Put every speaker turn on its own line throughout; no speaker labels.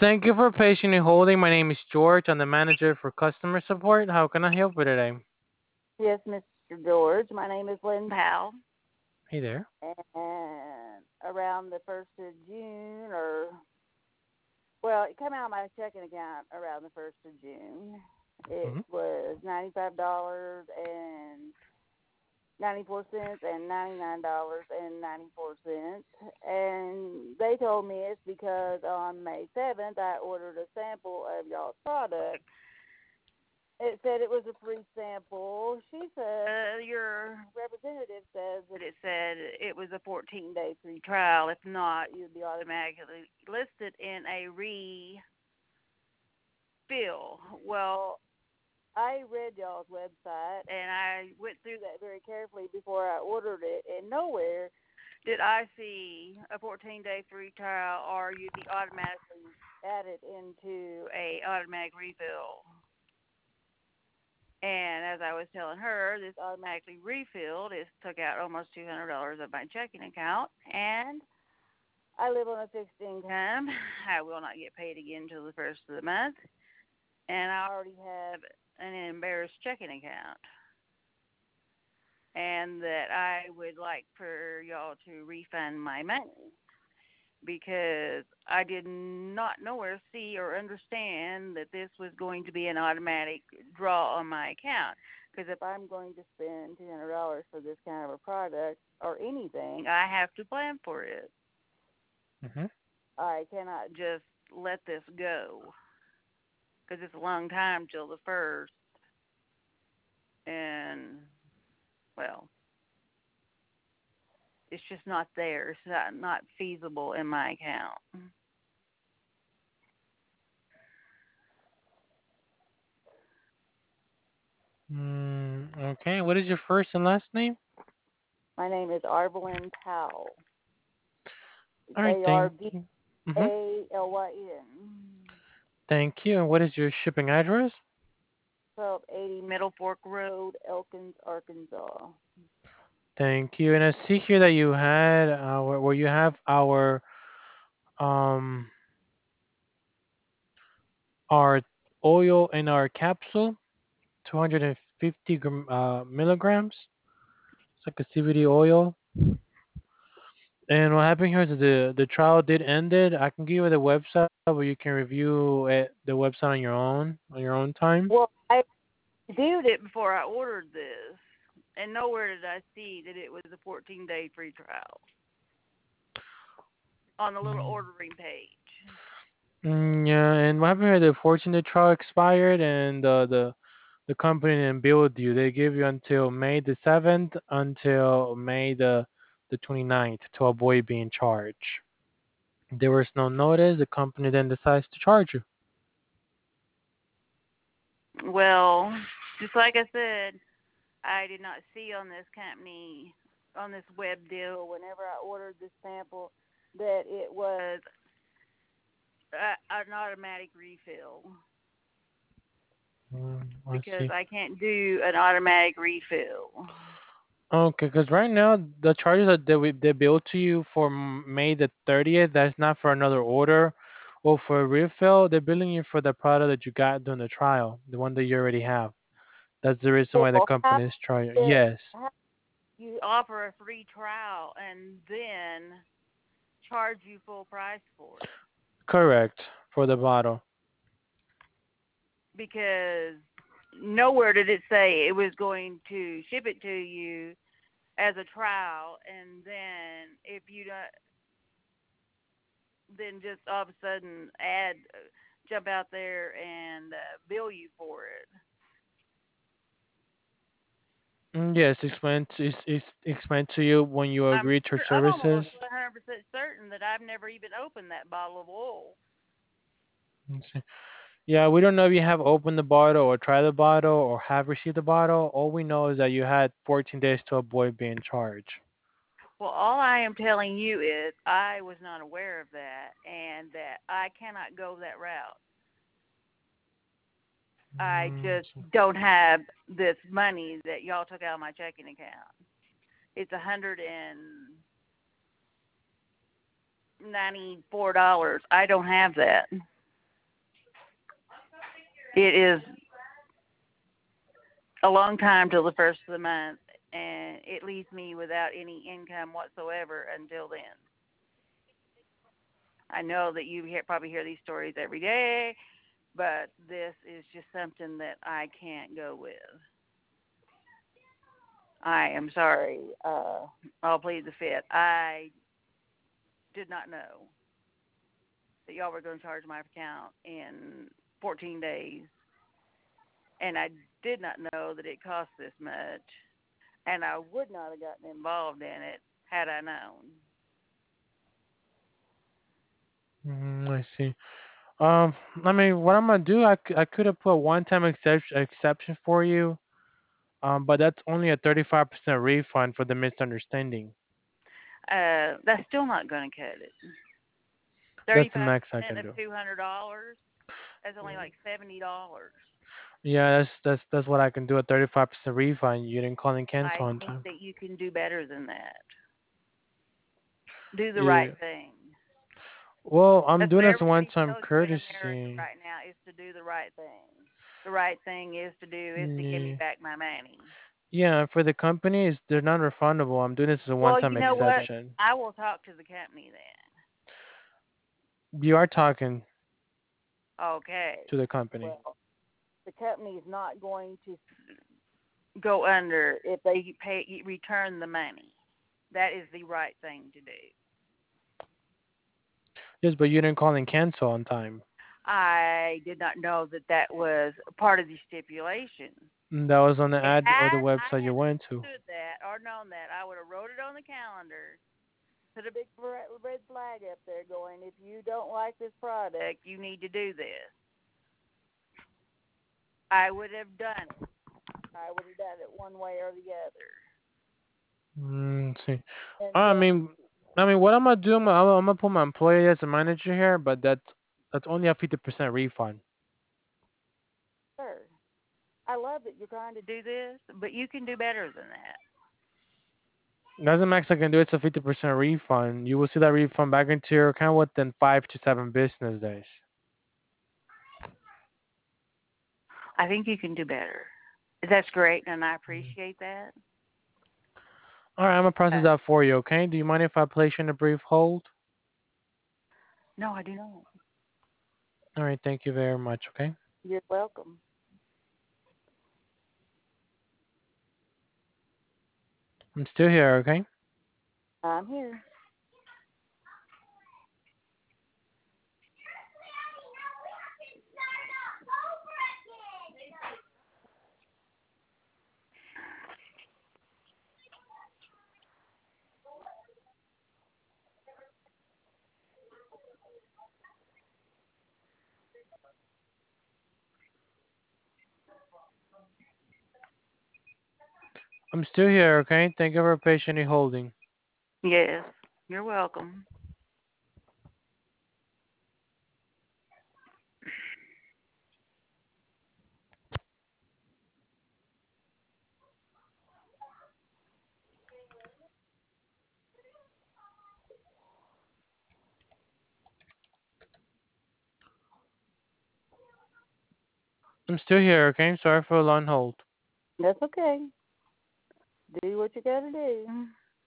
Thank you for patiently holding. My name is George. I'm the manager for customer support. How can I help you today?
Yes, Mr. George. My name is Lynn Powell,
Hey there.
and around the 1st of June, it came out of my checking account around the 1st of June. It
Hmm.
was $95.94 and $99.94. And they told me it's because on May 7th I ordered a sample of y'all's product. It said it was a free sample. She said, your representative says that it said it was a 14-day free trial. If not, you'd be automatically listed in a refill. Well, I read y'all's website and I went through that very carefully before I ordered it, and nowhere did I see a 14-day free trial or you'd be automatically added into a automatic refill. And as I was telling her, this automatically refilled. It took out almost $200 of my checking account, and I live on a fixed income. I will not get paid again until the first of the month, and I already have an embarrassed checking account, and that I would like for y'all to refund my money because I did not nowhere see or understand that this was going to be an automatic draw on my account. Because if I'm going to spend $200 for this kind of a product or anything, I have to plan for it.
Hmm.
I cannot just let this go because it's a long time till the first, and well, it's just not there. It's not feasible in my account.
Okay. What is your first and last name?
My name is Arvelyn Powell. It's
All right. Thank you. Hmm.
ARVALYN.
Thank you. And what is your shipping address?
1280 Middle Fork Road, Elkins, Arkansas.
Thank you. And I see here that you had where you have um our oil in our capsule, 250 milligrams. It's like a CBD oil. And what happened here is the trial did end it. I can give you the website where you can review the website on your own time.
Well, I viewed it before I ordered this, and nowhere did I see that it was a 14-day free trial on the little
Mm.
ordering page.
Yeah, and what happened here? The fortunate trial expired, and the company didn't bill you. They give you until May the 7th until May the 29th to avoid being charged. There was no notice. The company then decides to charge you.
Well, just like I said, I did not see on this company, on this web deal, whenever I ordered this sample, that it was an automatic refill
I
because
see.
I can't do an automatic refill.
Okay, because right now the charges that they bill to you for May the 30th, that's not for another order or for a refill. They're billing you for the product that you got during the trial, the one that you already have. That's the reason why the
Well,
company is charging.
did,
Yes,
how do you offer a free trial and then charge you full price for it?
correct, for the bottle.
Because nowhere did it say it was going to ship it to you as a trial, and then if you don't, then just all of a sudden jump out there and bill you for it.
Yes, it's explained to you when you agree to
I'm
services.
almost 100% certain that I've never even opened that bottle of oil.
Let's see. Yeah, we don't know if you have opened the bottle or tried the bottle or have received the bottle. All we know is that you had 14 days to avoid being charged.
Well, all I am telling you is I was not aware of that and that I cannot go that route. I
Mm,
just don't have this money that y'all took out of my checking account. It's $194. I don't have that. It is a long time till the first of the month, and it leaves me without any income whatsoever until then. I know that you probably hear these stories every day, but this is just something that I can't go with. I am sorry. I'll plead the fifth. I did not know that y'all were going to charge my account in 14 days, and I did not know that it cost this much, and I would not have gotten involved in it had I known.
I see. Um, I mean, what I'm gonna do, I could have put one-time exception for you. But that's only a 35% refund for the misunderstanding.
That's still not going to cut it.
That's the
Thirty-five
max I
percent
can
of
do.
$200. That's only like $70.
Yeah, that's what I can do. A 35% refund. You didn't call and cancel
I
on
think
time.
that you can do better than that. Do the right
Yeah.
thing.
Well, I'm
That's
doing
what
this
everybody
one-time
tells you in America
courtesy.
right now is to do the right thing. The right thing is to do is to give me
Yeah.
back my money.
Yeah, for the companies, they're non-refundable. I'm doing this as a
Well,
one-time
you know what?
exception.
I will talk to the company then.
You are talking
Okay.
to the company.
Well, the company is not going to go under if they return the money. That is the right thing to do.
Yes, but you didn't call and cancel on time.
I did not know that that was part of the stipulation.
That was on the
If
ad or the
had I
website you
had
went to.
understood that or known that, I would have wrote it on the calendar, put a big red flag up there going, if you don't like this product, you need to do this. I would have done it. I would have done it one way or the other.
See.
And
I
then,
mean, what I'm gonna do, I'm gonna put my employee as a manager here, but that's only a 50% refund.
sir, I love that you're trying to do this, but you can do better than that.
That's the max I can do. It's a 50% refund. You will see that refund back into your account within 5 to 7 business days.
I think you can do better. That's great, and I appreciate that.
All right, I'm gonna process
Uh,
that for you. Okay? Do you mind if I place you in a brief hold?
no, I do not.
All right, thank you very much. Okay?
You're welcome.
I'm still here. Okay?
I'm here.
I'm still here. Okay? Thank you for patiently holding.
Yes, you're welcome.
I'm still here. Okay? Sorry for a long hold.
That's okay. Do what you got to do.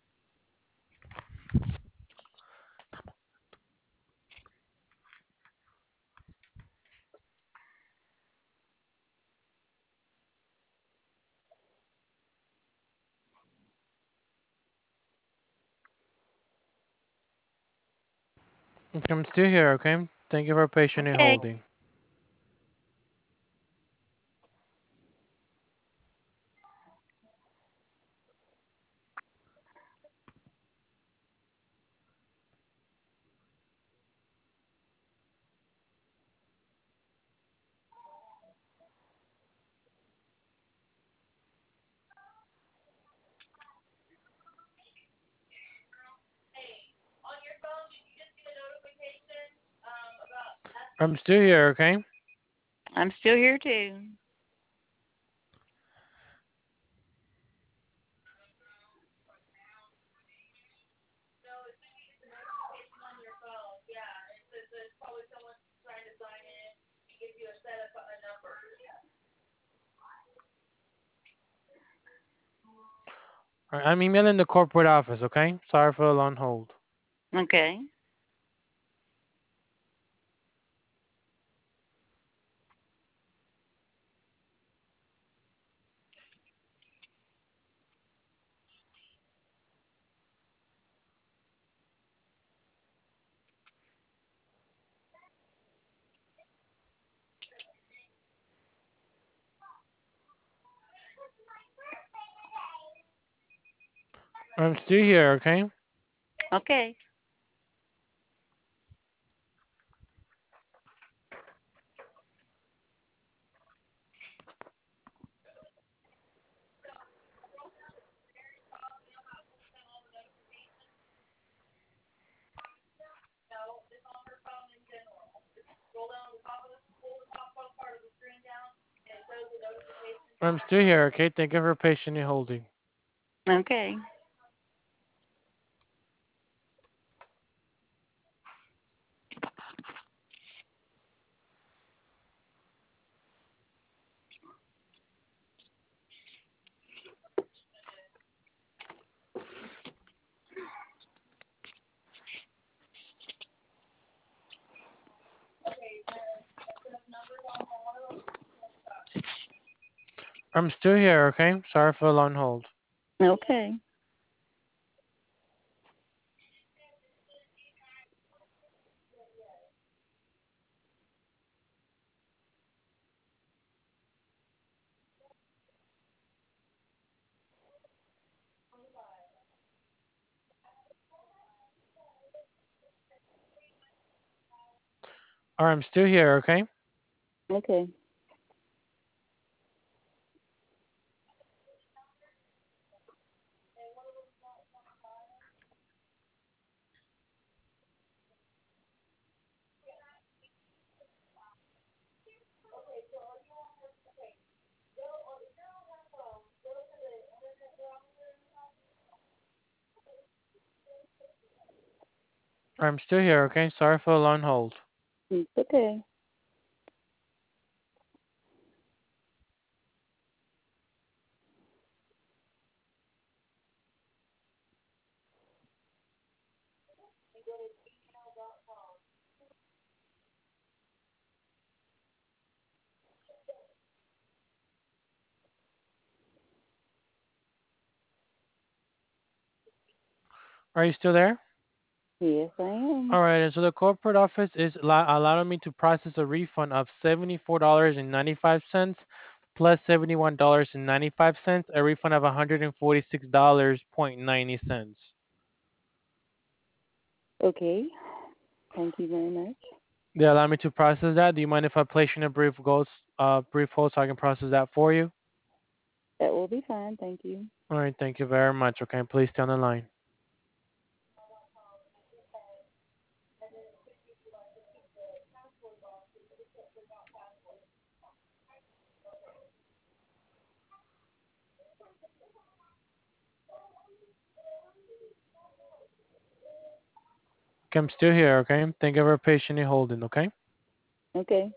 Okay, I'm still here. Okay? Thank you for patiently
Okay.
holding. I'm still here. Okay?
I'm still here too.
All right, I'm emailing the corporate office, okay? Sorry for the long hold.
Okay.
I'm still here, okay?
Okay.
I'm still here, okay? Thank you for patiently holding.
Okay.
I'm still here, okay? Sorry for the long hold.
Okay.
All right, I'm still here, okay?
Okay.
I'm still here, okay? Sorry for the long hold.
It's okay.
Are you still there?
Yes, I am.
All right, and so the corporate office is allowing me to process a refund of $74.95 plus $71.95, a refund of $146.90.
Okay. Thank you very much.
They allow me to process that. Do you mind if I place you in a brief hold so I can process that for you?
That will be fine. Thank you.
All right, thank you very much. Okay, please stay on the line. Okay, I'm still here. Okay, thank you for patiently holding. Okay,
Okay.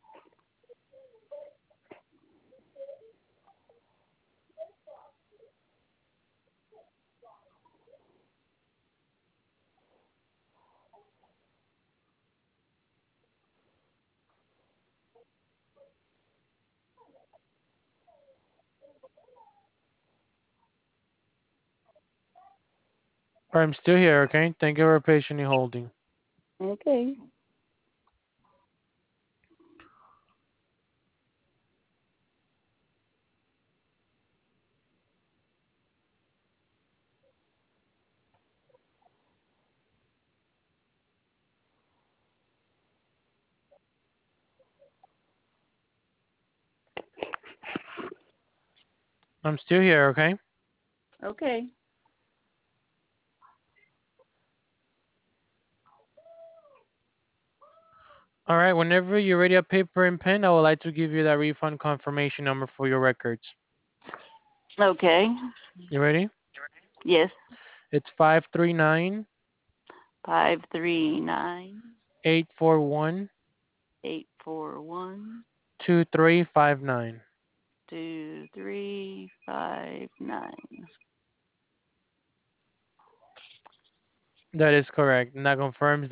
all right, I'm still here. Okay, thank you for patiently holding.
Okay.
I'm still here. Okay.
Okay.
All right, whenever you're ready, a paper and pen, I would like to give you that refund confirmation number for your records.
Okay.
You ready?
Yes.
It's 539
539
841
841
2359.
2359.
That is correct, and that confirms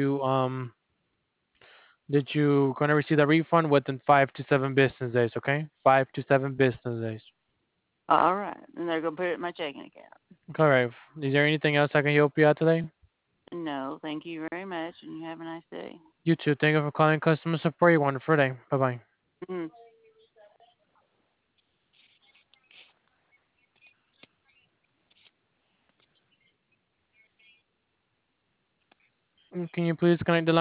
that you gonna receive the refund within 5 to 7 business days. Okay, 5 to 7 business days.
All right. And they're going to put it in my checking account.
Correct. Is there anything else I can help you out today?
No, thank you very much, and you have a nice day.
You too. Thank you for calling customer support. You have a wonderful day. Bye bye.
Mm.
Can you please connect the line?